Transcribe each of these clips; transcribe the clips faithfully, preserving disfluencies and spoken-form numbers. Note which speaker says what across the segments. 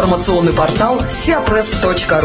Speaker 1: Информационный портал сиапресс точка ру.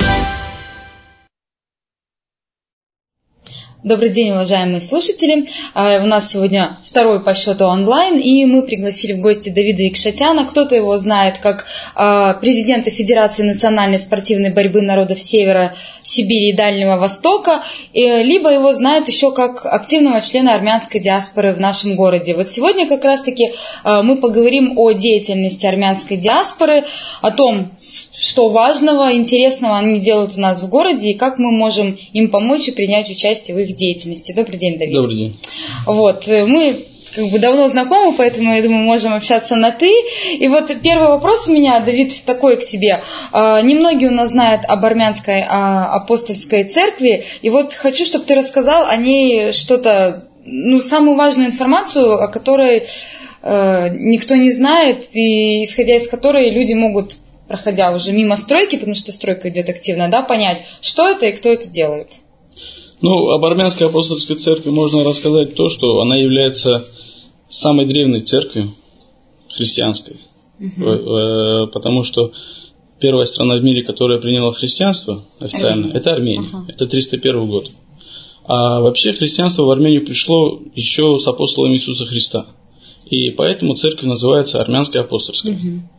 Speaker 2: Добрый день, уважаемые слушатели. У нас сегодня второй по счету онлайн, и мы пригласили в гости Давида Икшатяна. Кто-то его знает как президента Федерации национальной спортивной борьбы народов Севера, Сибири и Дальнего Востока, либо его знают еще как активного члена армянской диаспоры в нашем городе. Вот сегодня как раз-таки мы поговорим о деятельности армянской диаспоры, о том, что важного, интересного они делают у нас в городе, и как мы можем им помочь и принять участие в их деятельности. Добрый день, Давид.
Speaker 3: Добрый день.
Speaker 2: Вот, мы как бы давно знакомы, поэтому, я думаю, можем общаться на «ты». И вот первый вопрос у меня, Давид, такой к тебе. Немногие у нас знают об армянской апостольской церкви, и вот хочу, чтобы ты рассказал о ней что-то, ну, самую важную информацию, о которой никто не знает, и исходя из которой люди могут, проходя уже мимо стройки, потому что стройка идет активно, да, понять, что это и кто это делает.
Speaker 3: Ну, об армянской апостольской церкви можно рассказать то, что она является самой древней церковью христианской, uh-huh. потому что первая страна в мире, которая приняла христианство официально, uh-huh. это Армения, uh-huh. это триста первый год. А вообще христианство в Армению пришло еще с апостолами Иисуса Христа, и поэтому церковь называется армянской апостольской.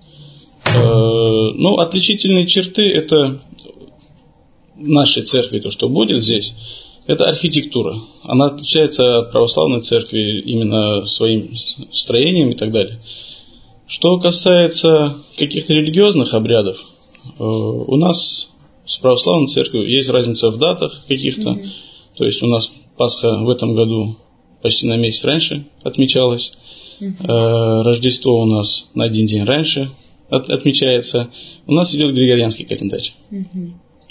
Speaker 3: Uh-huh. Ну, отличительные черты это нашей церкви, то, что будет здесь, это архитектура. Она отличается от православной церкви именно своим строением и так далее. Что касается каких-то религиозных обрядов, у нас с православной церковью есть разница в датах каких-то. Mm-hmm. То есть у нас Пасха в этом году почти на месяц раньше отмечалась. Mm-hmm. Рождество у нас на один день раньше от, отмечается. У нас идет григорианский календарь.
Speaker 2: Mm-hmm.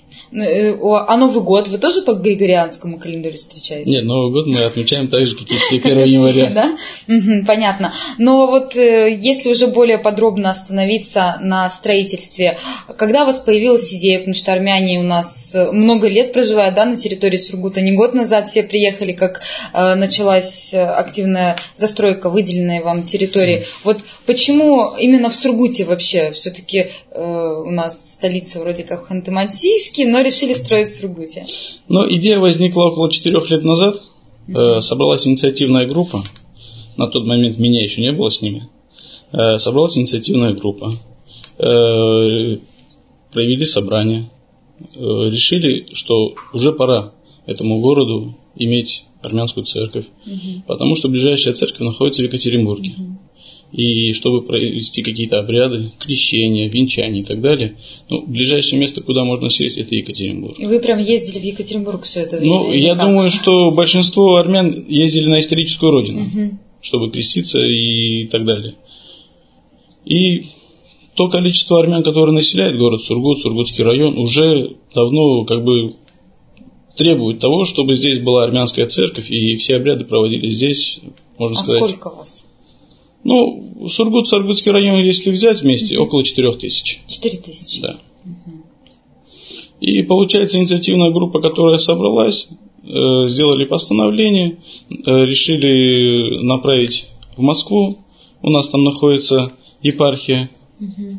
Speaker 2: А Новый год вы тоже по григорианскому календарю встречаете?
Speaker 3: Нет, Новый год мы отмечаем так же, как и все первого января.
Speaker 2: Да? Угу, понятно. Но вот если уже более подробно остановиться на строительстве, когда у вас появилась идея, потому что армяне у нас много лет проживают, да, на территории Сургута, не год назад все приехали, как э, началась активная застройка выделенной вам территории. Вот почему именно в Сургуте вообще? Все-таки э, у нас столица вроде как Ханты-Мансийский, но решили строить в Сургуте?
Speaker 3: Ну, идея возникла около четырех лет назад. Mm-hmm. Собралась инициативная группа. На тот момент меня еще не было с ними. Собралась инициативная группа. Провели собрание. Решили, что уже пора этому городу иметь армянскую церковь. Mm-hmm. Потому что ближайшая церковь находится в Екатеринбурге. Mm-hmm. И чтобы провести какие-то обряды, крещения, венчания и так далее, ну, ближайшее место, куда можно сесть, это Екатеринбург.
Speaker 2: И вы прям ездили в Екатеринбург все это время?
Speaker 3: Ну, я как? думаю, что большинство армян ездили на историческую родину, угу. чтобы креститься и так далее. И то количество армян, которое населяет город Сургут, Сургутский район, уже давно как бы требует того, чтобы здесь была армянская церковь, и все обряды проводились здесь, можно
Speaker 2: а
Speaker 3: сказать.
Speaker 2: А сколько вас?
Speaker 3: Ну, Сургут, Сургутский район, если взять вместе, угу. около четырех тысяч.
Speaker 2: Четыре тысячи?
Speaker 3: Да. Угу. И получается, инициативная группа, которая собралась, э, сделали постановление, э, решили направить в Москву. У нас там находится епархия. Угу.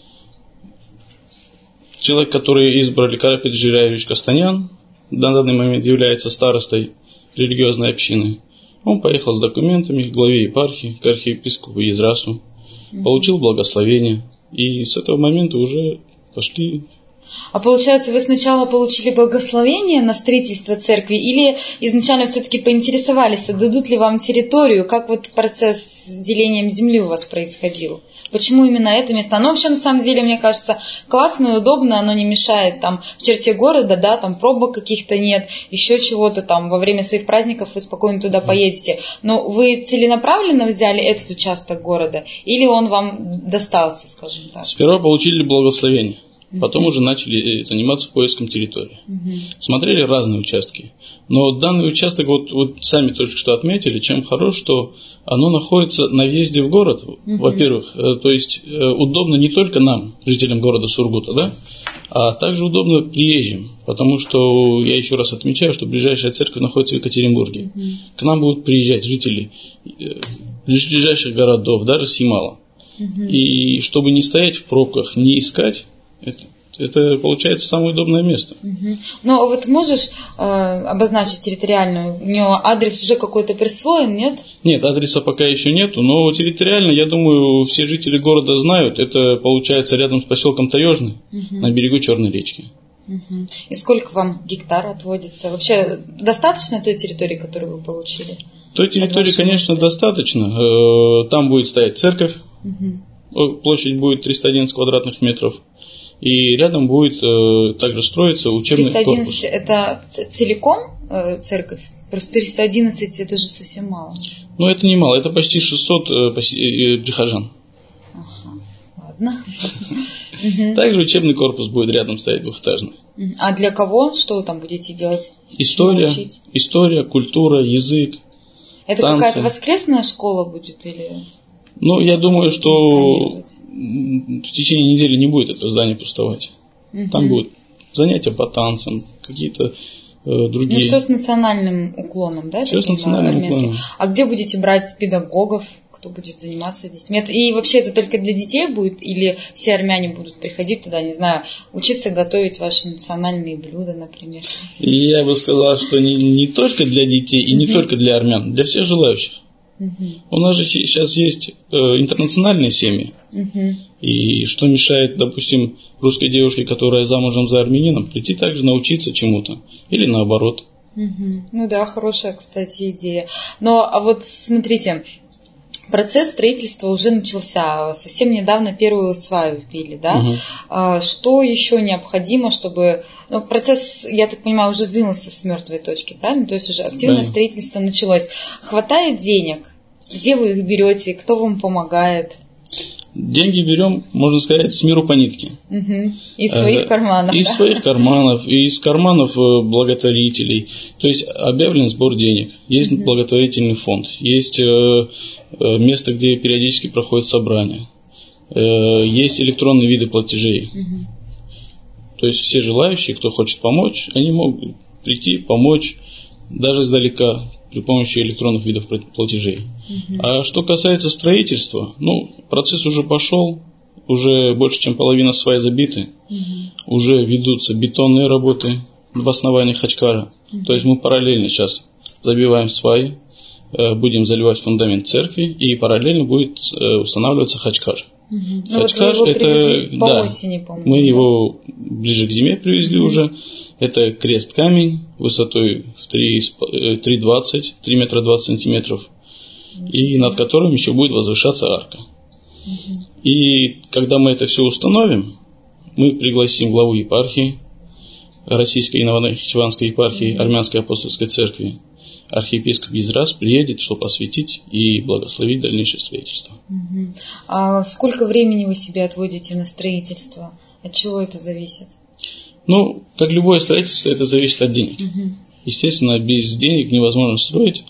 Speaker 3: Человек, который избрали, Карапет Жиряевич Кастанян, на данный момент является старостой религиозной общины. Он поехал с документами к главе епархии, к архиепископу Езрасу, mm-hmm. получил благословение, и с этого момента уже пошли.
Speaker 2: А получается, вы сначала получили благословение на строительство церкви, или изначально все-таки поинтересовались, дадут ли вам территорию, как вот процесс с делением земли у вас происходил? Почему именно это место? Оно вообще, на самом деле, мне кажется, классно и удобно, оно не мешает там в черте города, да, там пробок каких-то нет, еще чего-то там, во время своих праздников вы спокойно туда поедете. Но вы целенаправленно взяли этот участок города, или он вам достался, скажем так?
Speaker 3: Сперва получили благословение, потом uh-huh. уже начали заниматься поиском территории. Uh-huh. Смотрели разные участки. Но данный участок, вот, вот сами только что отметили, чем хорош, что оно находится на въезде в город, uh-huh. во-первых. То есть удобно не только нам, жителям города Сургута, да, а также удобно приезжим. Потому что, я еще раз отмечаю, что ближайшая церковь находится в Екатеринбурге. Uh-huh. К нам будут приезжать жители ближайших городов, даже с Ямала.
Speaker 2: Угу.
Speaker 3: И чтобы не стоять в пробках, не искать, это, это получается самое удобное место.
Speaker 2: Угу. Ну, а вот можешь э, обозначить территориальную? У него адрес уже какой-то присвоен, нет?
Speaker 3: Нет, адреса пока еще нету, но территориально, я думаю, все жители города знают. Это получается рядом с поселком Таежный, угу. на берегу Черной речки.
Speaker 2: Угу. И сколько вам гектар отводится? Вообще достаточно той территории, которую вы получили?
Speaker 3: Той территории, конечно, достаточно. Там будет стоять церковь, угу. площадь будет триста одиннадцать квадратных метров. И рядом будет э, также строиться учебный
Speaker 2: триста одиннадцать
Speaker 3: корпус.
Speaker 2: Это целиком э, церковь? Просто триста одиннадцать это же совсем мало.
Speaker 3: Ну, это не мало, это почти шестьсот э, поси- э, прихожан.
Speaker 2: Ага, ладно.
Speaker 3: Также учебный корпус будет рядом стоять двухэтажный.
Speaker 2: А для кого? Что вы там будете делать?
Speaker 3: История, история, культура, язык.
Speaker 2: Это танцы. Какая-то воскресная школа будет или?
Speaker 3: Ну, я думаю, что в течение недели не будет это здание пустовать. Угу. Там будут занятия по танцам, какие-то э, другие.
Speaker 2: Ну, все с национальным уклоном, да?
Speaker 3: Все с национальным уклоном.
Speaker 2: А где будете брать педагогов, кто будет заниматься детьми? И вообще это только для детей будет? Или все армяне будут приходить туда, не знаю, учиться готовить ваши национальные блюда, например?
Speaker 3: Я бы сказал, что не, не только для детей и не угу. только для армян, для всех желающих. Угу. У нас же сейчас есть э, интернациональные семьи. Угу. И что мешает, допустим, русской девушке, которая замужем за армянином, прийти также научиться чему-то? Или наоборот?
Speaker 2: Угу. Ну да, хорошая, кстати, идея. Но а вот смотрите, процесс строительства уже начался. Совсем недавно первую сваю вбили, да? Угу. А, что еще необходимо, чтобы... Ну, процесс, я так понимаю, уже сдвинулся с мертвой точки, правильно? То есть уже активное да. строительство началось. Хватает денег? Где вы их берете? Кто вам помогает?
Speaker 3: Деньги берем, можно сказать, с миру по нитке.
Speaker 2: Угу. Из своих э, карманов.
Speaker 3: Из
Speaker 2: да?
Speaker 3: своих карманов, из карманов благотворителей. То есть объявлен сбор денег. Есть угу. благотворительный фонд. Есть э, место, где периодически проходят собрания. Э, есть электронные виды платежей. Угу. То есть все желающие, кто хочет помочь, они могут прийти, помочь даже издалека при помощи электронных видов платежей. Uh-huh. А что касается строительства, ну, процесс уже пошел, уже больше, чем половина свай забиты, uh-huh. уже ведутся бетонные работы в основании Хачкара. Uh-huh. То есть мы параллельно сейчас забиваем сваи, будем заливать фундамент церкви, и параллельно будет устанавливаться Хачкар.
Speaker 2: Uh-huh.
Speaker 3: Хачкар
Speaker 2: ну, вот
Speaker 3: это,
Speaker 2: по
Speaker 3: да,
Speaker 2: осени,
Speaker 3: мы его ближе к зиме привезли uh-huh. уже. Это крест-камень высотой в три двадцать, три метра двадцать сантиметров, и над которым еще будет возвышаться арка. Uh-huh. И когда мы это все установим, мы пригласим главу епархии, Российской и Новонахичеванской епархии, uh-huh. Армянской апостольской церкви. Архиепископ Израс приедет, чтобы осветить и благословить дальнейшее строительство.
Speaker 2: Uh-huh. А сколько времени вы себе отводите на строительство? От чего это зависит?
Speaker 3: Ну, как любое строительство, это зависит от денег. Uh-huh. Естественно, без денег невозможно строить.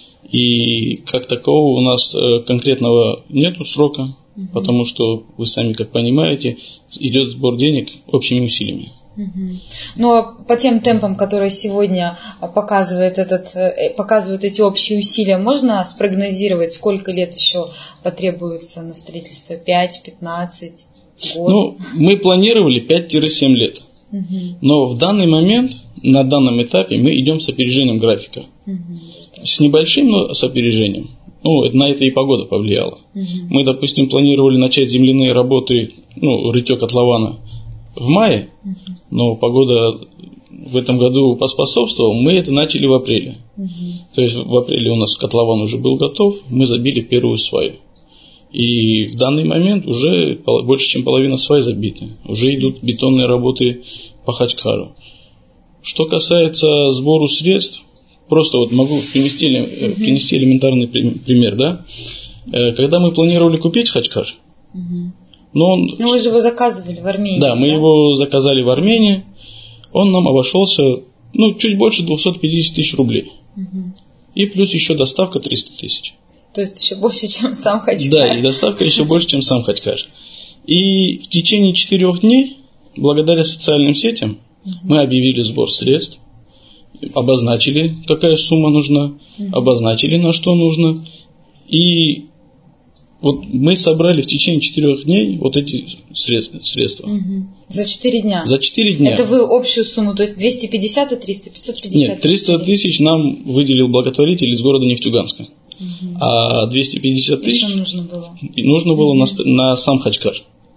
Speaker 3: И как такового у нас конкретного нету срока, uh-huh. потому что, вы сами как понимаете, идет сбор денег общими усилиями.
Speaker 2: Uh-huh. Но по тем темпам, которые сегодня показывает этот, показывают эти общие усилия, можно спрогнозировать, сколько лет еще потребуется на строительство? пять, пятнадцать, год?
Speaker 3: Ну, мы планировали пять-семь лет. Uh-huh. Но в данный момент, на данном этапе, мы идем с опережением графика. Uh-huh. С небольшим, но с опережением. Ну, на это и погода повлияла. Uh-huh. Мы, допустим, планировали начать земляные работы, ну, рытье котлована в мае, uh-huh. но погода в этом году поспособствовала, мы это начали в апреле. Uh-huh. То есть в апреле у нас котлован уже был готов, мы забили первую сваю. И в данный момент уже больше, чем половина свай забиты. Уже идут бетонные работы по Хачкару. Что касается сбору средств, просто вот могу принести, uh-huh. принести элементарный пример. Да? Когда мы планировали купить Хачкар, uh-huh. но он...
Speaker 2: Ну вы же его заказывали в Армении.
Speaker 3: Да, мы да? его заказали в Армении. Он нам обошелся ну, чуть больше двести пятьдесят тысяч рублей. Uh-huh. И плюс еще доставка триста тысяч.
Speaker 2: То есть еще больше, чем сам Хачкар.
Speaker 3: Да, и доставка еще больше, чем сам Хачкар. И в течение четырех дней, благодаря социальным сетям, uh-huh. мы объявили сбор средств, обозначили, какая сумма нужна, uh-huh. обозначили, на что нужно. И Вот мы собрали в течение четырех дней вот эти средства.
Speaker 2: Угу. За четыре дня?
Speaker 3: За четыре дня.
Speaker 2: Это вы общую сумму, то есть двести пятьдесят и триста, пятьсот пятьдесят?
Speaker 3: Нет, триста тысяч нам выделил благотворитель из города Нефтьюганска. Угу. А двести пятьдесят тысяч
Speaker 2: нужно было,
Speaker 3: нужно было угу. на, на сам Хачкар.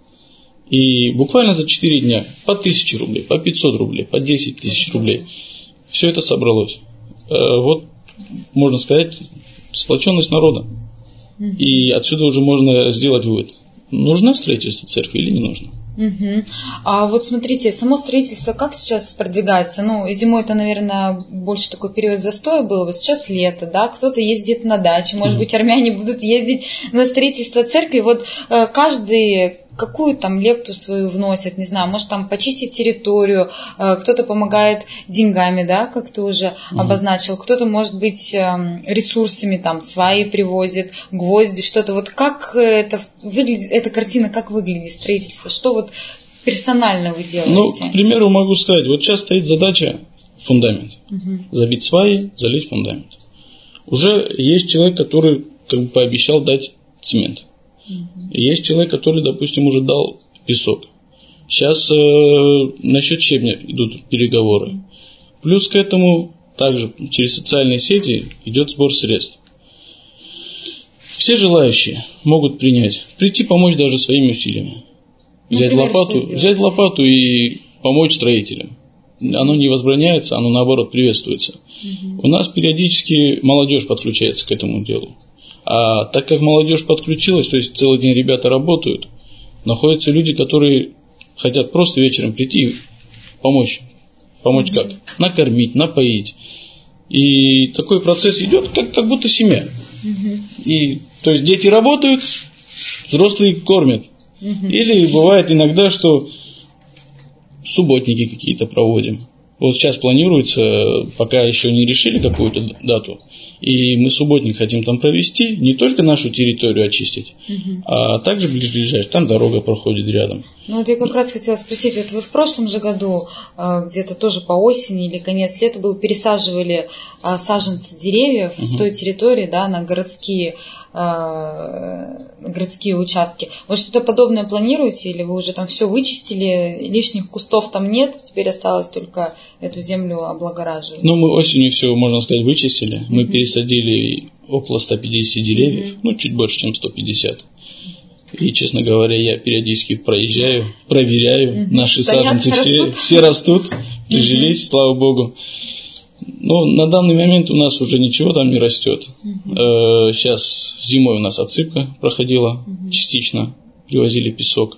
Speaker 3: И буквально за четыре дня по тысяче рублей, по пятьсот рублей, по десять тысяч рублей. Все это собралось. Вот, можно сказать, сплоченность народа. Угу. И отсюда уже можно сделать вывод. Нужно строительство церкви или не нужно?
Speaker 2: Угу. А вот смотрите, само строительство как сейчас продвигается? Ну, зимой это, наверное, больше такой период застоя был, вот сейчас лето, да, кто-то ездит на даче, может угу. быть, армяне будут ездить на строительство церкви. Вот э, каждый какую там лепту свою вносит, не знаю, может там почистить территорию, э, кто-то помогает деньгами, да, как ты уже угу. обозначил, кто-то, может быть, э, ресурсами, там, сваи привозит, гвозди, что-то. Вот как это выглядит, эта картина, как выглядит строительство? Что вот персонально вы делаете?
Speaker 3: Ну, к примеру, могу сказать, вот сейчас стоит задача фундамент.
Speaker 2: Угу.
Speaker 3: Забить сваи, залить фундамент. Уже есть человек, который как бы пообещал дать цемент. Угу. Есть человек, который, допустим, уже дал песок. Сейчас э, насчет щебня идут переговоры. Плюс к этому также через социальные сети идет сбор средств. Все желающие могут принять, прийти помочь даже своими усилиями. Взять, Например, лопату, взять лопату и помочь строителям. Оно не возбраняется, оно наоборот приветствуется. Угу. У нас периодически молодежь подключается к этому делу. А так как молодежь подключилась, то есть целый день ребята работают, находятся люди, которые хотят просто вечером прийти и помочь. Помочь угу. как? Накормить, напоить. И такой процесс идет, как, как будто семья. Угу. И, то есть дети работают, взрослые кормят. Угу. Или бывает иногда, что субботники какие-то проводим. Вот сейчас планируется, пока еще не решили какую-то дату, и мы субботник хотим там провести, не только нашу территорию очистить, угу. а также ближайшие, там дорога проходит рядом.
Speaker 2: Ну вот я как раз хотела спросить, вот вы в прошлом же году, где-то тоже по осени или конец лета был, пересаживали саженцы деревьев угу. с той территории, да, на городские городские участки. Вы что-то подобное планируете, или вы уже там все вычистили, лишних кустов там нет, теперь осталось только эту землю облагораживать?
Speaker 3: Ну, мы осенью все, можно сказать, вычистили. Mm-hmm. Мы пересадили около ста пятидесяти деревьев, mm-hmm. ну, чуть больше, чем сто пятьдесят. И, честно говоря, я периодически проезжаю, проверяю, mm-hmm. наши Стоят, саженцы все, все растут, прижились, mm-hmm. слава богу. Но на данный момент у нас уже ничего там не растет. Uh-huh. Сейчас зимой у нас отсыпка проходила uh-huh. частично, привозили песок.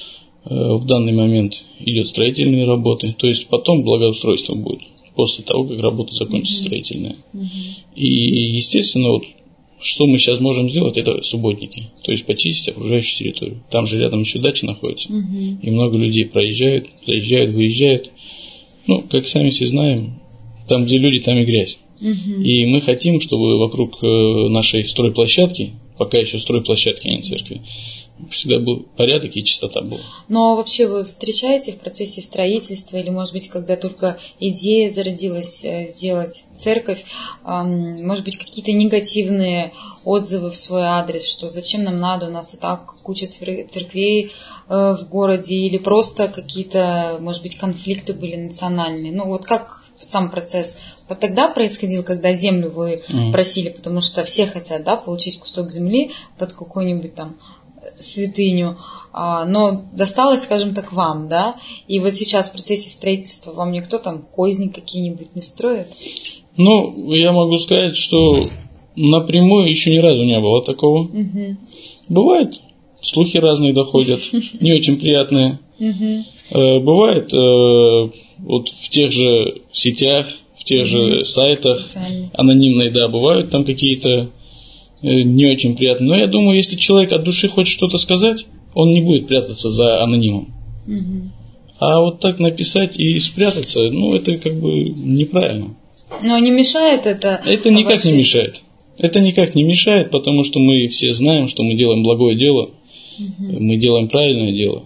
Speaker 3: В данный момент идет строительные работы, то есть потом благоустройство будет, после того, как работа закончится uh-huh. строительная. Uh-huh. И, естественно, вот, что мы сейчас можем сделать, это субботники, то есть почистить окружающую территорию. Там же рядом еще дача находится, uh-huh. и много людей проезжают, заезжают, выезжают. Ну, как сами все знаем, там, где люди, там и грязь. Угу. И мы хотим, чтобы вокруг нашей стройплощадки, пока еще стройплощадки, а не церкви, всегда был порядок и чистота была.
Speaker 2: Но вообще вы встречаете в процессе строительства, или, может быть, когда только идея зародилась сделать церковь, может быть, какие-то негативные отзывы в свой адрес, что зачем нам надо, у нас и так куча церквей в городе, или просто какие-то, может быть, конфликты были национальные. Ну вот как сам процесс вот тогда происходил, когда землю вы mm. просили, потому что все хотят, да, получить кусок земли под какую-нибудь там святыню, а, но досталось, скажем так, вам, да, и вот сейчас в процессе строительства вам никто там козни какие-нибудь не строит?
Speaker 3: Ну, я могу сказать, что напрямую еще ни разу не было такого. Mm-hmm. Бывает, слухи разные доходят, не очень приятные. Mm-hmm. Бывает, вот в тех же сетях, в тех mm-hmm. же сайтах анонимные, да, бывают там какие-то не очень приятные. Но я думаю, если человек от души хочет что-то сказать, он не будет прятаться за анонимом. Mm-hmm. А вот так написать и спрятаться, ну, это как бы неправильно.
Speaker 2: Но не мешает это?
Speaker 3: Это никак не мешает. Это никак не мешает, потому что мы все знаем, что мы делаем благое дело, mm-hmm. мы делаем правильное дело.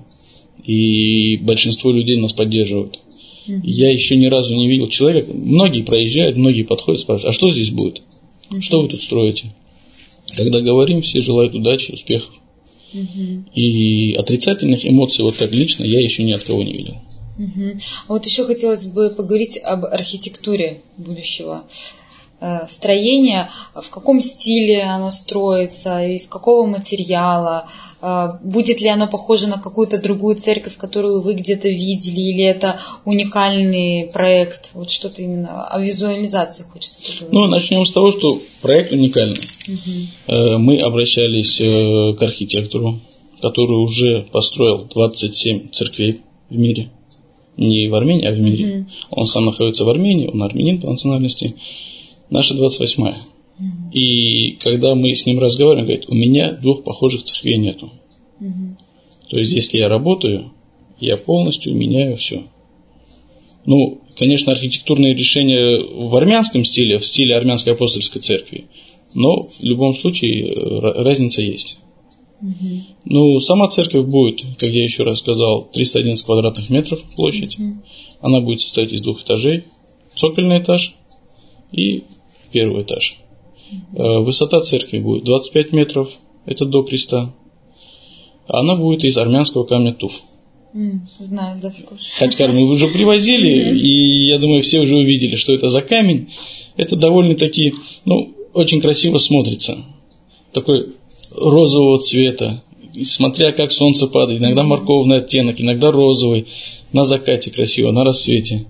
Speaker 3: И большинство людей нас поддерживают. Mm-hmm. Я еще ни разу не видел человека. Многие проезжают, многие подходят, спрашивают, а что здесь будет? Mm-hmm. Что вы тут строите? Когда говорим, все желают удачи, успехов. Угу. И отрицательных эмоций вот так лично я еще ни от кого не видел.
Speaker 2: Угу. А вот еще хотелось бы поговорить об архитектуре будущего э, строения. В каком стиле оно строится, из какого материала? Э, будет ли оно похоже на какую-то другую церковь, которую вы где-то видели, или это уникальный проект? Вот что-то именно о визуализации хочется поговорить.
Speaker 3: Ну, начнем с того, что проект уникальный. Угу. Э, мы обращались э, к архитектору, который уже построил двадцать семь церквей в мире. Не в Армении, а в мире. Mm-hmm. Он сам находится в Армении, он армянин по национальности. Наша двадцать восьмая. Mm-hmm. И когда мы с ним разговариваем, он говорит, у меня двух похожих церквей нету. Mm-hmm. То есть, если я работаю, я полностью меняю все. Ну, конечно, архитектурные решения в армянском стиле, в стиле армянской апостольской церкви. Но в любом случае разница есть. Uh-huh. Ну, сама церковь будет, как я еще раз сказал, триста одиннадцать квадратных метров площадь. Uh-huh. Она будет состоять из двух этажей. Цокольный этаж и первый этаж. Uh-huh. Высота церкви будет двадцать пять метров, это до креста. Она будет из армянского камня туф.
Speaker 2: Mm, знаю, да, такой.
Speaker 3: Хачкар мы уже привозили, uh-huh. и я думаю, все уже увидели, что это за камень. Это довольно-таки, ну, очень красиво смотрится. Такой розового цвета, смотря как солнце падает, иногда морковный оттенок, иногда розовый, на закате красиво, на рассвете.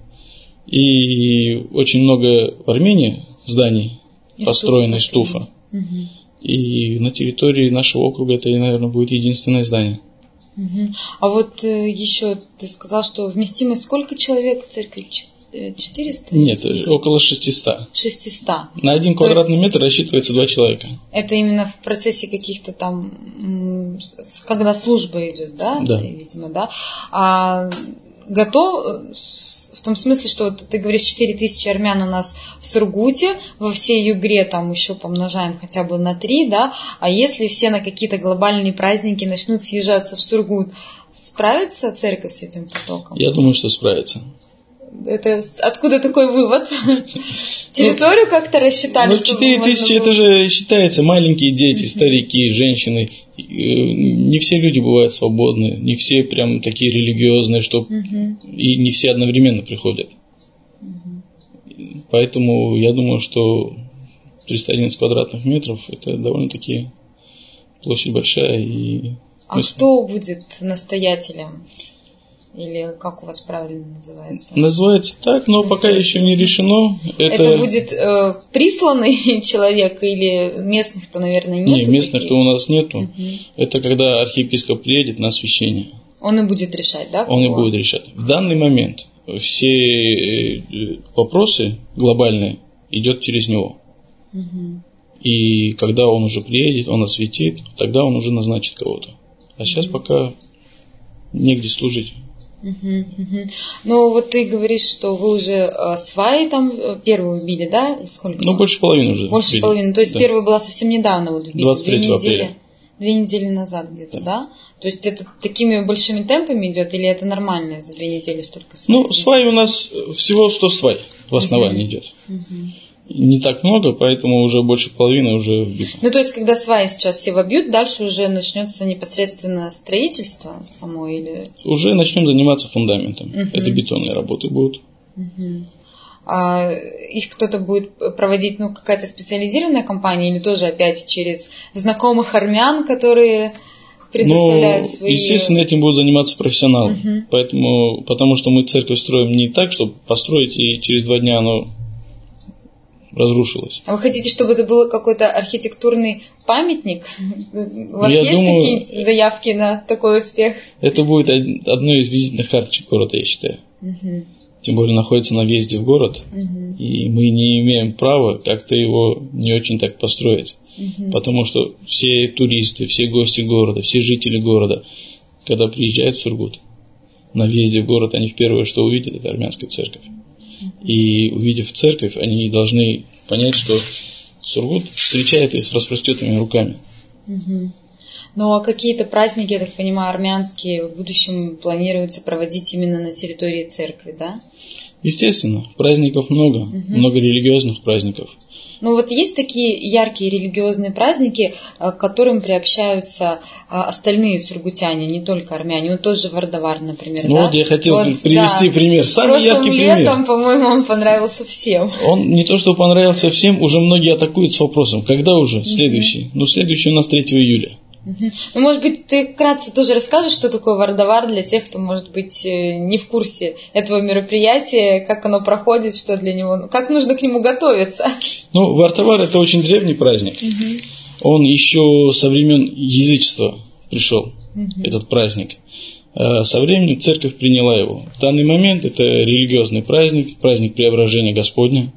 Speaker 3: И очень много в Армении зданий построено из туфа. Угу. И на территории нашего округа это, наверное, будет единственное здание.
Speaker 2: Угу. А вот э, еще ты сказал, что вместимость сколько человек в церкви? четыреста?
Speaker 3: Нет, около шестьсот.
Speaker 2: шестьсот.
Speaker 3: На один квадратный метр рассчитывается два человека. Это
Speaker 2: именно в процессе каких-то там, когда служба идет, да?
Speaker 3: Да.
Speaker 2: Видимо, да. А готов, в том смысле, что вот ты говоришь, четыре тысячи армян у нас в Сургуте, во всей Югре там еще помножаем хотя бы на три, да? А если все на какие-то глобальные праздники начнут съезжаться в Сургут, справится церковь с этим потоком?
Speaker 3: Я думаю, что справится.
Speaker 2: Это откуда такой вывод? Территорию как-то рассчитали?
Speaker 3: Ну, четыре тысячи это же считается маленькие дети, uh-huh. старики, женщины. Не все люди бывают свободны, не все прям такие религиозные, что uh-huh. и не все одновременно приходят. Uh-huh. Поэтому я думаю, что триста одиннадцать квадратных метров это довольно-таки площадь большая. И...
Speaker 2: А кто будет настоятелем? Или как у вас правильно называется?
Speaker 3: Называется так, но пока еще не решено.
Speaker 2: Это, это будет э, присланный человек или местных-то, наверное, нет?
Speaker 3: Нет, местных-то у нас нету. Угу. Это когда архиепископ приедет на освящение.
Speaker 2: Он и будет решать, да?
Speaker 3: Он и будет решать. В данный момент все вопросы глобальные идет через него. Угу. И когда он уже приедет, он осветит, тогда он уже назначит кого-то. А сейчас угу. пока негде служить.
Speaker 2: Угу, угу. Ну, вот ты говоришь, что вы уже э, сваи там первую убили, да? Сколько?
Speaker 3: Ну, больше половины уже.
Speaker 2: Больше
Speaker 3: убили.
Speaker 2: половины. То есть да. Первая была совсем недавно вот убита.
Speaker 3: двадцать третьего
Speaker 2: две недели,
Speaker 3: апреля.
Speaker 2: Две недели назад где-то, да. да? То есть это такими большими темпами идет, или это нормально за две недели столько свай?
Speaker 3: Ну, свай у нас всего сто свай в основании угу. идет. Угу. Не так много, поэтому уже больше половины уже вбито.
Speaker 2: Ну, то есть, когда сваи сейчас все вобьют, дальше уже начнется непосредственно строительство само или...
Speaker 3: Уже начнем заниматься фундаментом. Uh-huh. Это бетонные работы будут.
Speaker 2: Uh-huh. А их кто-то будет проводить, ну, какая-то специализированная компания или тоже опять через знакомых армян, которые предоставляют
Speaker 3: ну,
Speaker 2: свои...
Speaker 3: Естественно, этим будут заниматься профессионалы. Uh-huh. Поэтому, потому что мы церковь строим не так, чтобы построить и через два дня оно... разрушилось.
Speaker 2: А вы хотите, чтобы это был какой-то архитектурный памятник? У вас
Speaker 3: Я
Speaker 2: есть
Speaker 3: думаю,
Speaker 2: какие-то заявки на такой успех?
Speaker 3: Это будет одной из визитных карточек города, я считаю. Угу. Тем более находится на въезде в город, угу. и мы не имеем права как-то его не очень так построить. Угу. Потому что все туристы, все гости города, все жители города, когда приезжают в Сургут, на въезде в город, они в первое, что увидят, это армянская церковь. И увидев церковь, они должны понять, что Сургут встречает их с распростертыми руками.
Speaker 2: Угу. Ну а какие-то праздники, я так понимаю, армянские в будущем планируется проводить именно на территории церкви, да?
Speaker 3: Естественно, праздников много, угу. много религиозных праздников.
Speaker 2: Ну вот есть такие яркие религиозные праздники, к которым приобщаются остальные сургутяне, не только армяне. Ну тоже Вардавар, например.
Speaker 3: Ну да? Вот я хотел вот, привести да. пример. Самый
Speaker 2: Прошлым
Speaker 3: яркий пример.
Speaker 2: летом, по-моему, он понравился всем.
Speaker 3: Он не то, что понравился всем, уже многие атакуют с вопросом, когда уже следующий? Mm-hmm. Ну следующий у нас третьего июля.
Speaker 2: Uh-huh. Ну, может быть, ты вкратце тоже расскажешь, что такое Вардавар для тех, кто, может быть, не в курсе этого мероприятия, как оно проходит, что для него, как нужно к нему готовиться?
Speaker 3: Ну, Вардавар – это очень древний праздник. Uh-huh. Он еще со времен язычества пришел, uh-huh. этот праздник. Со временем церковь приняла его. В данный момент это религиозный праздник, праздник Преображения Господня.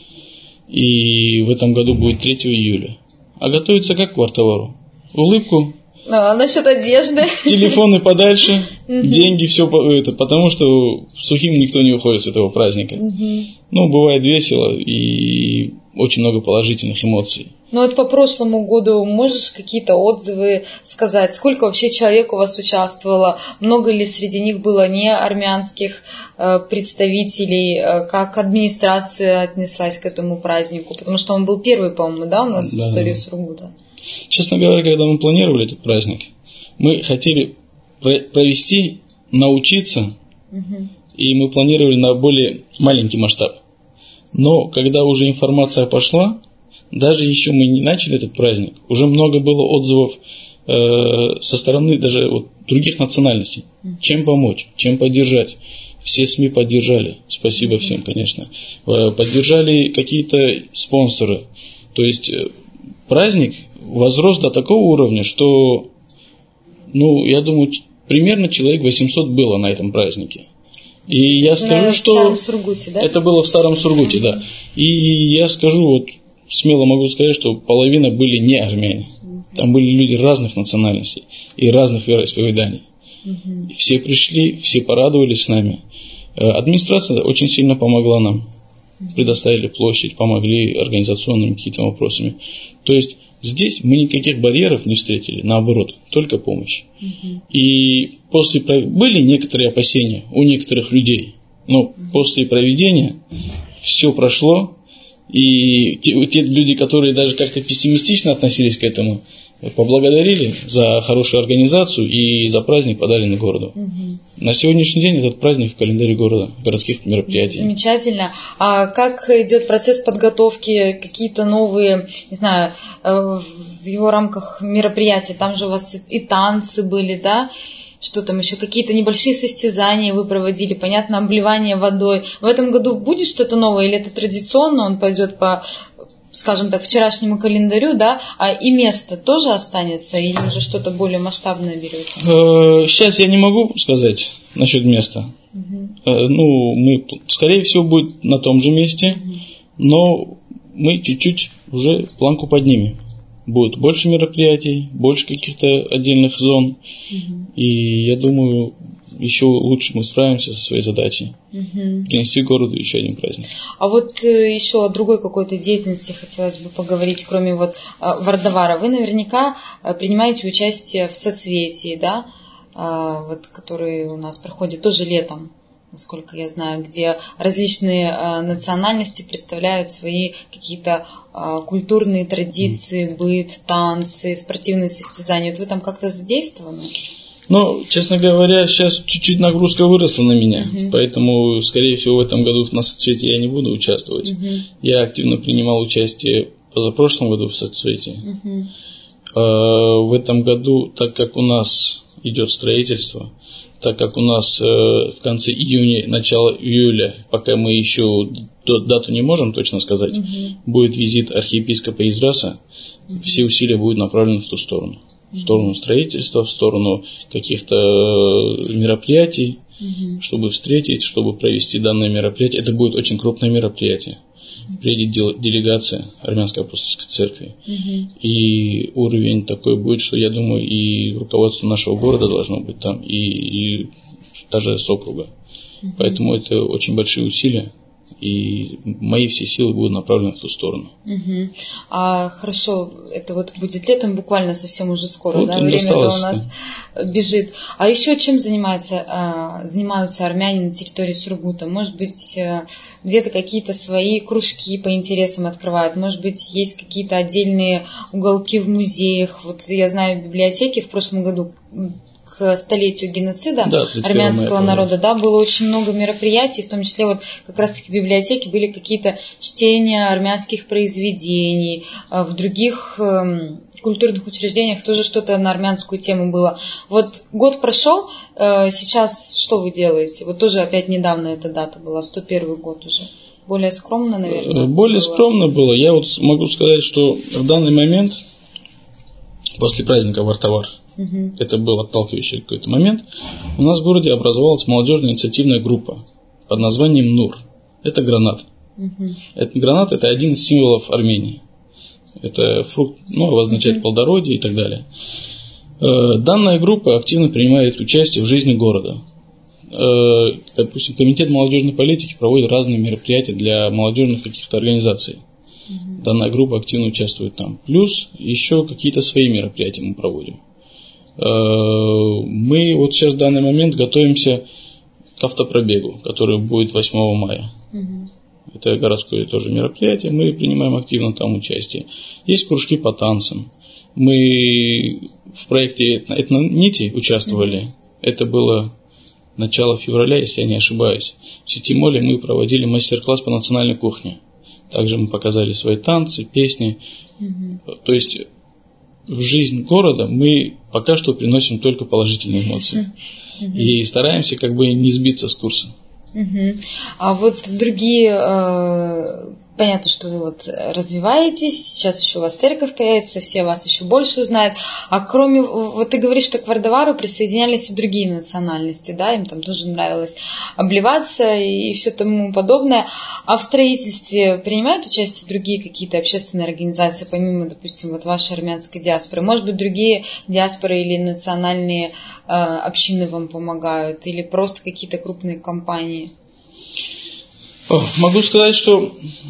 Speaker 3: И в этом году будет третьего июля. А готовится как к Вардавару? Улыбку.
Speaker 2: А насчет одежды?
Speaker 3: Телефоны подальше, деньги, все это, потому что сухим никто не уходит с этого праздника. Ну, бывает весело и очень много положительных эмоций.
Speaker 2: Ну вот по прошлому году можешь какие-то отзывы сказать? Сколько вообще человек у вас участвовало? Много ли среди них было не армянских э, представителей? Э, как администрация отнеслась к этому празднику? Потому что он был первый, по-моему, да, у нас да. в истории Сургута.
Speaker 3: Честно говоря, когда мы планировали этот праздник, мы хотели провести, научиться, угу. и мы планировали на более маленький масштаб. Но когда уже информация пошла, даже еще мы не начали этот праздник, уже много было отзывов э, со стороны даже вот, других национальностей. Угу. Чем помочь, чем поддержать. Все СМИ поддержали, спасибо всем, конечно. Поддержали какие-то спонсоры. То есть праздник возрос до такого уровня, что, ну, я думаю, примерно человек восемьсот было на этом празднике. И я скажу,
Speaker 2: на
Speaker 3: что...
Speaker 2: В Старом Сургуте, да?
Speaker 3: Это было в Старом Сургуте, uh-huh. да. И я скажу, вот смело могу сказать, что половина были не армяне. Uh-huh. Там были люди разных национальностей и разных вероисповеданий. Uh-huh. И все пришли, все порадовались с нами. Администрация очень сильно помогла нам. Uh-huh. Предоставили площадь, помогли организационными какими-то вопросами. То есть здесь мы никаких барьеров не встретили, наоборот, только помощь. Uh-huh. И после были некоторые опасения у некоторых людей, но uh-huh. после проведения все прошло, и те, те люди, которые даже как-то пессимистично относились к этому, поблагодарили за хорошую организацию и за праздник подаренный городу. Угу. На сегодняшний день этот праздник в календаре города, городских мероприятий.
Speaker 2: Замечательно. А как идет процесс подготовки, какие-то новые, не знаю, в его рамках мероприятия? Там же у вас и танцы были, да? Что там еще? Какие-то небольшие состязания вы проводили, понятно, обливание водой. В этом году будет что-то новое или это традиционно, он пойдет по, скажем так, вчерашнему календарю, да, а и место тоже останется или уже что-то более масштабное берете?
Speaker 3: Сейчас я не могу сказать насчет места. Угу. Ну, мы, скорее всего, будет на том же месте, угу. но мы чуть-чуть уже планку поднимем. Будет больше мероприятий, больше каких-то отдельных зон. Угу. И я думаю, еще лучше мы справимся со своей задачей. Угу. Принести городу еще один праздник.
Speaker 2: А вот еще о другой какой-то деятельности хотелось бы поговорить, кроме вот Вардавара. Вы наверняка принимаете участие в соцветии, да, вот, который у нас проходит тоже летом, насколько я знаю, где различные э, национальности представляют свои какие-то э, культурные традиции, mm. быт, танцы, спортивные состязания. Вот вы там как-то задействованы?
Speaker 3: Ну, честно говоря, сейчас чуть-чуть нагрузка выросла на меня, mm-hmm. поэтому, скорее всего, в этом году на соцветии я не буду участвовать. Mm-hmm. Я активно принимал участие позапрошлом году в соцветии. Mm-hmm. Э, в этом году, так как у нас идет строительство, так как у нас э, в конце июня, начало июля, пока мы еще дату не можем точно сказать, угу. будет визит архиепископа Израса, угу. все усилия будут направлены в ту сторону. В сторону строительства, в сторону каких-то мероприятий, угу. чтобы встретить, чтобы провести данное мероприятие. Это будет очень крупное мероприятие. Приедет делегация Армянской апостольской церкви. Угу. И уровень такой будет, что я думаю, и руководство нашего города должно быть там, и, и даже с округа. Угу. Поэтому это очень большие усилия и мои все силы будут направлены в ту сторону.
Speaker 2: Угу. А хорошо, это вот будет летом, буквально совсем уже скоро,
Speaker 3: вот
Speaker 2: да? Время-то
Speaker 3: осталось,
Speaker 2: у нас
Speaker 3: да.
Speaker 2: бежит. А еще чем занимаются, занимаются армяне на территории Сургута? Может быть, где-то какие-то свои кружки по интересам открывают? Может быть, есть какие-то отдельные уголки в музеях? Вот я знаю, в библиотеке в прошлом году к столетию геноцида да, армянского народа, да, было очень много мероприятий, в том числе вот как раз-таки в библиотеке были какие-то чтения армянских произведений, в других э, культурных учреждениях тоже что-то на армянскую тему было. Вот год прошел, э, сейчас что вы делаете? Вот тоже опять недавно эта дата была, сто первый год уже. Более скромно, наверное?
Speaker 3: Более было. скромно было. Я вот могу сказать, что в данный момент, после праздника Вартавар, Uh-huh. это был отталкивающий какой-то момент, у нас в городе образовалась молодежная инициативная группа под названием НУР. Это гранат. Uh-huh. Это, гранат – это один из символов Армении. Это фрукт, ну, обозначает uh-huh. плодородие и так далее. Данная группа активно принимает участие в жизни города. Допустим, Комитет молодежной политики проводит разные мероприятия для молодежных каких-то организаций. Uh-huh. Данная группа активно участвует там. Плюс еще какие-то свои мероприятия мы проводим. Мы вот сейчас в данный момент готовимся к автопробегу, который будет восьмого мая. Угу. Это городское тоже мероприятие, мы принимаем активно там участие. Есть кружки по танцам. Мы в проекте «Этнонити» участвовали. Угу. Это было начало февраля, если я не ошибаюсь. В Сети-моле мы проводили мастер-класс по национальной кухне. Также мы показали свои танцы, песни. Угу. То есть в жизнь города мы пока что приносим только положительные эмоции. Uh-huh. И стараемся как бы не сбиться с курса.
Speaker 2: Uh-huh. А вот другие... Э, понятно, что вы вот развиваетесь, сейчас еще у вас церковь появится, все вас еще больше узнают. А кроме... Вот ты говоришь, что к Вардавару присоединялись и другие национальности, да? Им там тоже нравилось обливаться и все тому подобное. А в строительстве принимают участие другие какие-то общественные организации, помимо, допустим, вот вашей армянской диаспоры? Может быть, другие диаспоры или национальные э, общины вам помогают? Или просто какие-то крупные компании?
Speaker 3: Могу сказать, что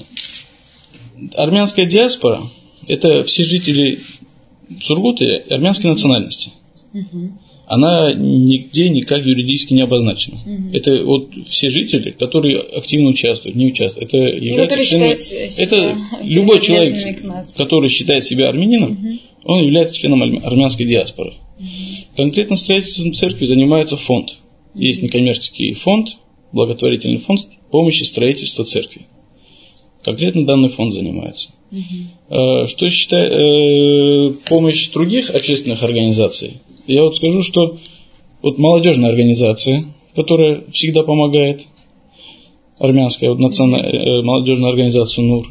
Speaker 3: армянская диаспора – это все жители Сургута армянской национальности. Угу. Она нигде никак юридически не обозначена. Угу. Это вот все жители, которые активно участвуют, не участвуют. Это является членом, это любой человек, который считает себя армянином, угу. он является членом армянской диаспоры. Угу. Конкретно строительством церкви занимается фонд. Угу. Есть некоммерческий фонд, благотворительный фонд помощи строительства церкви. Конкретно данный фонд занимается. Uh-huh. Что считает помощь других общественных организаций? Я вот скажу, что вот молодежная организация, которая всегда помогает, армянская вот национальная молодежная организация НУР,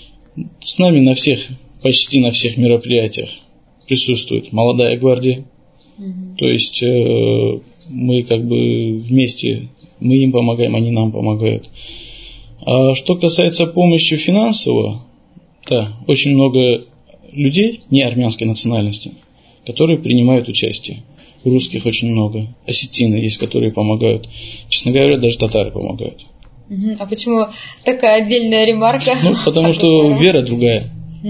Speaker 3: с нами на всех, почти на всех мероприятиях присутствует молодая гвардия. Uh-huh. То есть мы как бы вместе. Мы им помогаем, они нам помогают. А что касается помощи финансового, да, очень много людей не армянской национальности, которые принимают участие. Русских очень много. Осетины есть, которые помогают. Честно говоря, даже татары помогают.
Speaker 2: А почему такая отдельная ремарка?
Speaker 3: Ну, потому что вера другая.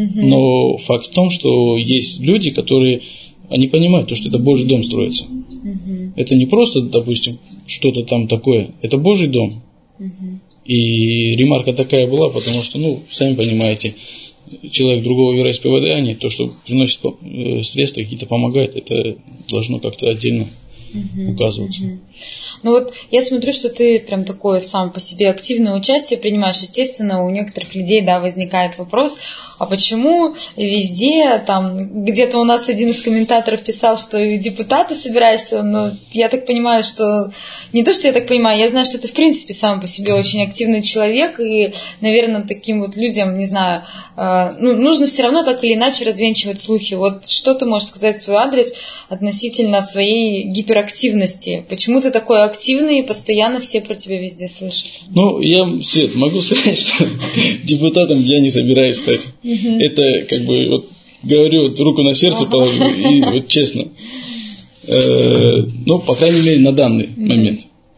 Speaker 3: Но факт в том, что есть люди, которые они понимают, что это Божий дом строится. Uh-huh. Это не просто, допустим, что-то там такое. Это Божий дом. Uh-huh. И ремарка такая была, потому что, ну, сами понимаете, человек другого вероисповедания, то, что приносит средства, какие-то помогает, это должно как-то отдельно uh-huh. указываться. Uh-huh.
Speaker 2: Ну вот я смотрю, что ты прям такое сам по себе активное участие принимаешь. Естественно, у некоторых людей, да, возникает вопрос, а почему везде, там, где-то у нас один из комментаторов писал, что и депутаты собираешься, но я так понимаю, что, не то, что я так понимаю, я знаю, что ты, в принципе, сам по себе очень активный человек, и, наверное, таким вот людям, не знаю, э, ну, нужно все равно так или иначе развенчивать слухи. Вот что ты можешь сказать в свой адрес относительно своей гиперактивности? Почему ты такой активный и постоянно все про тебя везде слышат?
Speaker 3: Ну, я, Свет, могу сказать, что депутатом я не собираюсь стать. Uh-huh. Это, как бы, вот, говорю, вот, руку на сердце uh-huh. положу, и вот честно. Э, ну, по крайней мере, на данный uh-huh. момент.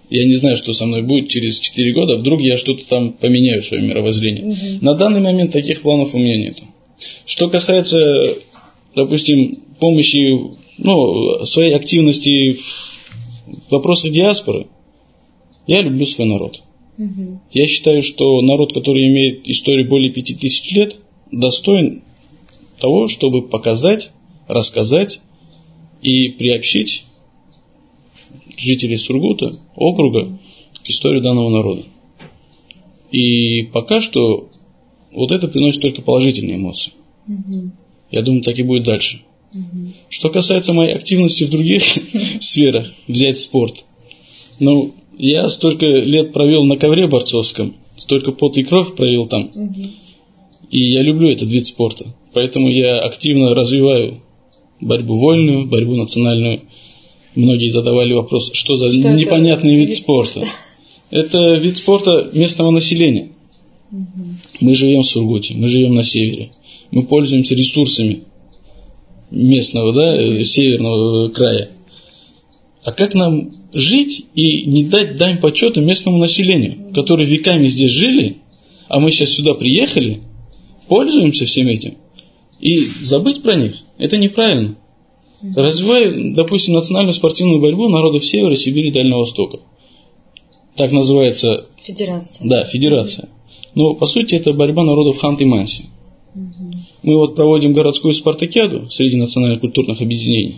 Speaker 3: Я не знаю, что со мной будет через четыре года, вдруг я что-то там поменяю в своем мировоззрении.
Speaker 2: Угу.
Speaker 3: На данный момент таких планов у меня нет. Что касается, допустим, помощи, ну, своей активности в вопросах диаспоры, я люблю свой народ. Угу. Я считаю, что народ, который имеет историю более пяти тысяч лет, достоин того, чтобы показать, рассказать и приобщить жителей Сургута, округа, к истории данного народа. И пока что вот это приносит только положительные эмоции. Угу. Я думаю, так и будет дальше. Угу. Что касается моей активности в других сферах, взять спорт. Ну, я столько лет провел на ковре борцовском, столько пот и кровь провел там. Угу. И я люблю этот вид спорта. Поэтому я активно развиваю борьбу вольную, борьбу национальную. Многие задавали вопрос, что за что непонятный вид, вид спорта. Это вид спорта местного населения. Угу. Мы живем в Сургуте, мы живем на севере. Мы пользуемся ресурсами местного, да, северного края. А как нам жить и не дать дань почета местному населению, которые веками здесь жили, а мы сейчас сюда приехали, пользуемся всем этим, и забыть про них? Это неправильно. Развивай, допустим, национальную спортивную борьбу народов Севера, Сибири и Дальнего Востока. Так называется...
Speaker 2: Федерация.
Speaker 3: Да, федерация. Но, по сути, это борьба народов Ханты-Манси. Угу. Мы вот проводим городскую спартакиаду среди национальных культурных объединений.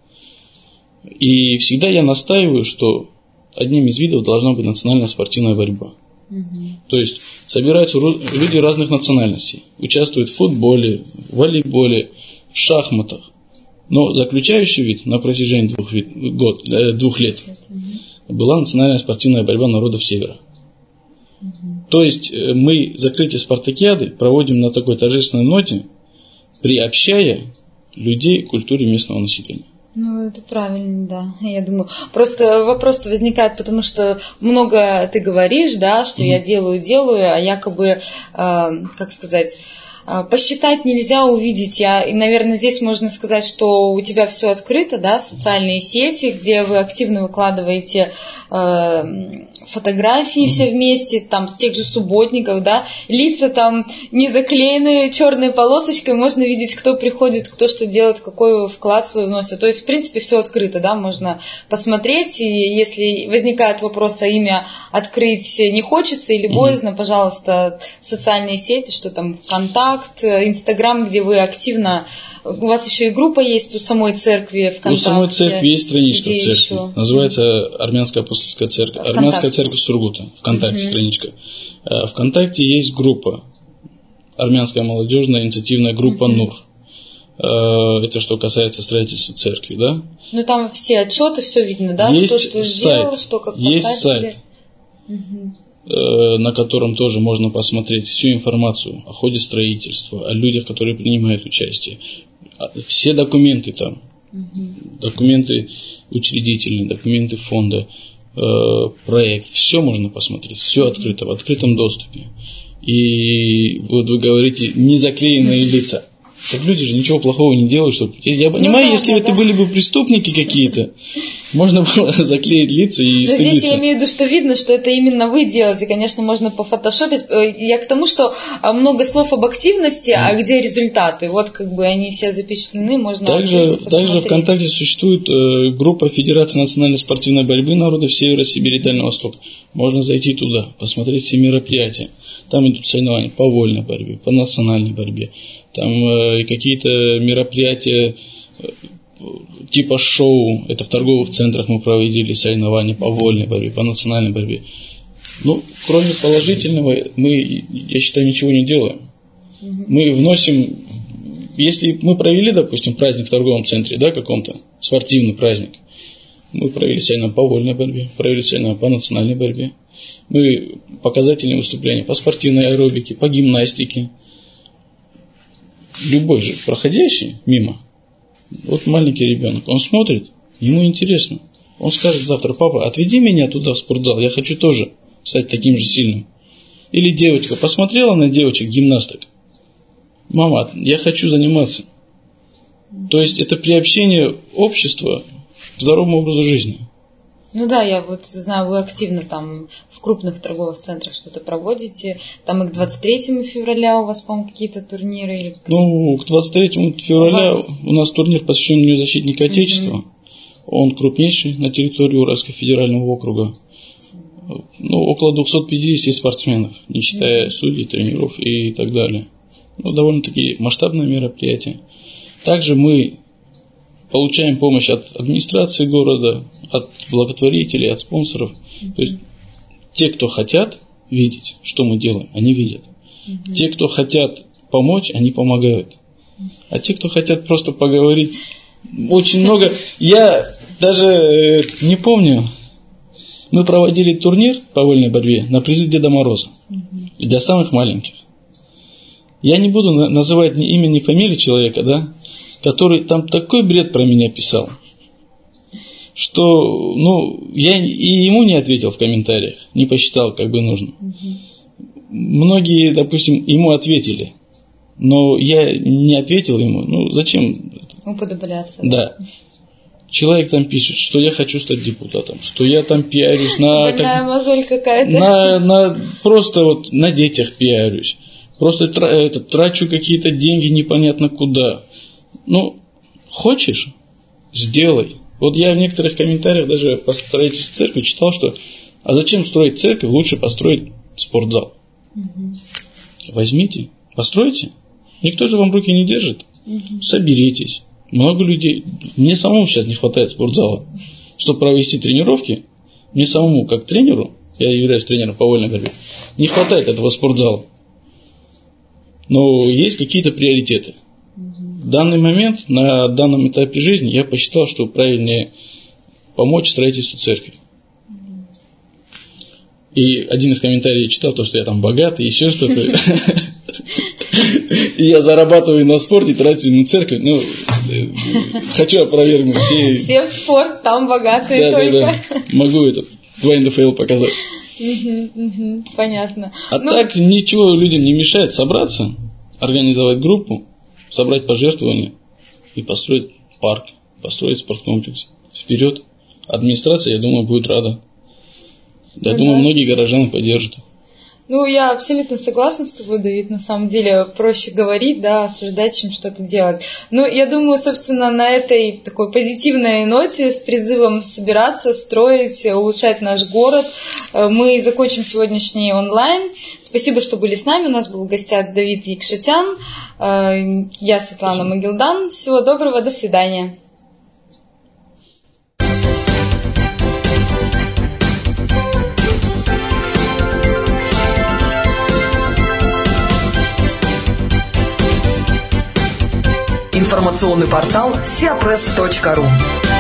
Speaker 3: И всегда я настаиваю, что одним из видов должна быть национальная спортивная борьба. Угу. То есть собираются люди разных национальностей, участвуют в футболе, в волейболе, в шахматах. Но заключающий вид на протяжении двух, вид, год, э, двух лет угу. была национальная спортивная борьба народов Севера. Угу. То есть мы закрытие спартакиады проводим на такой торжественной ноте, приобщая людей к культуре местного населения.
Speaker 2: Ну, это правильно, да, я думаю. Просто вопрос возникает, потому что много ты говоришь, да, что mm-hmm. я делаю, делаю, а якобы, э, как сказать, э, посчитать нельзя, увидеть. Я, и, наверное, здесь можно сказать, что у тебя все открыто, да, социальные сети, где вы активно выкладываете э, фотографии все вместе, там, с тех же субботников, да, лица там не заклеены черной полосочкой, можно видеть, кто приходит, кто что делает, какой вклад свой вносит. То есть, в принципе, все открыто, да, можно посмотреть, и если возникает вопрос, а имя открыть не хочется или боязно, mm-hmm. пожалуйста, социальные сети, что там, ВКонтакт, Инстаграм, где вы активно... У вас еще и группа есть у самой церкви ВКонтакте. У самой церкви
Speaker 3: есть страничка в церкви. Еще? Называется Армянская апостольская церковь. ВКонтакте. Армянская церковь Сургута. ВКонтакте угу. страничка. ВКонтакте есть группа. Армянская молодежная инициативная группа угу. НУР. Это что касается строительства церкви, да?
Speaker 2: Ну там все отчеты, все видно, да?
Speaker 3: Есть
Speaker 2: то, что
Speaker 3: сайт.
Speaker 2: Сделал, что как
Speaker 3: есть сайт. Угу. На котором тоже можно посмотреть всю информацию о ходе строительства, о людях, которые принимают участие. Все документы там, угу. документы учредительные, документы фонда, э, проект, все можно посмотреть, все открыто, в открытом доступе. И вот вы говорите, не заклеенные лица. Так люди же ничего плохого не делают. Чтобы... Я понимаю, ну, да, если да, это да. были бы преступники какие-то, можно было заклеить лица и стыдиться.
Speaker 2: Здесь я имею в виду, что видно, что это именно вы делаете. Конечно, можно пофотошопить. Я к тому, что много слов об активности, mm. а где результаты? Вот как бы они все запечатлены, можно
Speaker 3: также, также ВКонтакте существует э, группа Федерации национальной спортивной борьбы народов Севера, Сибири и Дальнего Востока. Можно зайти туда, посмотреть все мероприятия. Там идут соревнования по вольной борьбе, по национальной борьбе. Там э, какие-то мероприятия э, типа шоу. Это в торговых центрах мы проводили соревнования по вольной борьбе, по национальной борьбе. Ну, кроме положительного, мы, я считаю, ничего не делаем. Мы вносим... Если мы провели, допустим, праздник в торговом центре, да, каком-то, спортивный праздник, мы провели соревнования по вольной борьбе, провели соревнования по национальной борьбе. Мы показательные выступления по спортивной аэробике, по гимнастике. Любой же проходящий мимо, вот маленький ребенок, он смотрит, ему интересно. Он скажет завтра: папа, отведи меня туда в спортзал, я хочу тоже стать таким же сильным. Или девочка посмотрела на девочек-гимнасток: мама, я хочу заниматься. То есть это приобщение общества к здоровому образу жизни.
Speaker 2: Ну да, я вот знаю, вы активно там в крупных торговых центрах что-то проводите. Там и к двадцать третьему февраля у вас, по-моему, какие-то турниры? Или...
Speaker 3: Ну, к двадцать третьему февраля у, вас... у нас турнир посвящен Дню защитника Отечества. Угу. Он крупнейший на территории Уральского федерального округа. Ну, около двести пятьдесят спортсменов, не считая угу. судей, тренеров и так далее. Ну, довольно-таки масштабное мероприятие. Также мы получаем помощь от администрации города, от благотворителей, от спонсоров. Mm-hmm. То есть те, кто хотят видеть, что мы делаем, они видят. Mm-hmm. Те, кто хотят помочь, они помогают. Mm-hmm. А те, кто хотят просто поговорить, очень много. Я даже не помню, мы проводили турнир по вольной борьбе на призы Деда Мороза mm-hmm. для самых маленьких. Я не буду называть ни имя, ни фамилию человека, да, который там такой бред про меня писал, что, ну, я и ему не ответил в комментариях, не посчитал, как бы нужно. Угу. Многие, допустим, ему ответили, но я не ответил ему, ну, зачем?
Speaker 2: Уподобляться.
Speaker 3: Да. Человек там пишет, что я хочу стать депутатом, что я там пиарюсь на...
Speaker 2: Больная мозоль какая-то.
Speaker 3: На, на, просто вот на детях пиарюсь. Просто тра, это, трачу какие-то деньги непонятно куда. Ну, хочешь, сделай. Вот я в некоторых комментариях даже по строительству церкви читал, что а зачем строить церковь, лучше построить спортзал. Угу. Возьмите, постройте. Никто же вам руки не держит. Угу. Соберитесь. Много людей. Мне самому сейчас не хватает спортзала, чтобы провести тренировки. Мне самому, как тренеру, я являюсь тренером по вольной борьбе, не хватает этого спортзала. Но есть какие-то приоритеты. В данный момент, на данном этапе жизни, я посчитал, что правильнее помочь строительству церкви. И один из комментариев читал, то, что я там богатый, еще что-то. И я зарабатываю на спорте, трачу на церковь. Ну, хочу опровергнуть все...
Speaker 2: Все в спорт, там богатые только.
Speaker 3: Да, да, да. Могу этот два эн эф эл показать.
Speaker 2: Угу, угу, понятно.
Speaker 3: А
Speaker 2: ну...
Speaker 3: так ничего людям не мешает собраться, организовать группу, собрать пожертвования и построить парк, построить спорткомплекс. Вперед. Администрация, я думаю, будет рада. Я ну, думаю, да. Многие горожане поддержат.
Speaker 2: Ну, я абсолютно согласна с тобой, Давид. На самом деле, проще говорить, да, осуждать, чем что-то делать. Ну, я думаю, собственно, на этой такой позитивной ноте с призывом собираться, строить, улучшать наш город, мы закончим сегодняшний онлайн. Спасибо, что были с нами. У нас был в гостях Давид Якшатян. Я Светлана Могилдан. Всего доброго, до свидания.
Speaker 1: Информационный портал сиапресс точка ру.